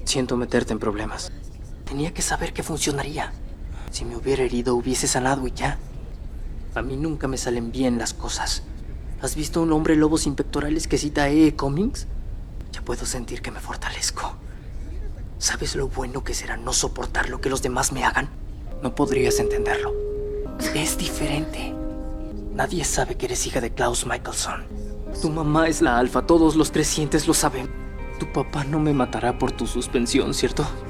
Siento meterte en problemas. Tenía que saber que funcionaría. Si me hubiera herido, hubiese sanado y ya. A mí nunca me salen bien las cosas. ¿Has visto un hombre lobo sin pectorales que cita a E. Cummings? Ya puedo sentir que me fortalezco. ¿Sabes lo bueno que será no soportar lo que los demás me hagan? No podrías entenderlo. Es diferente. Nadie sabe que eres hija de Klaus Michelson. Tu mamá es la alfa, todos los crecientes lo saben. Tu papá no me matará por tu suspensión, ¿cierto?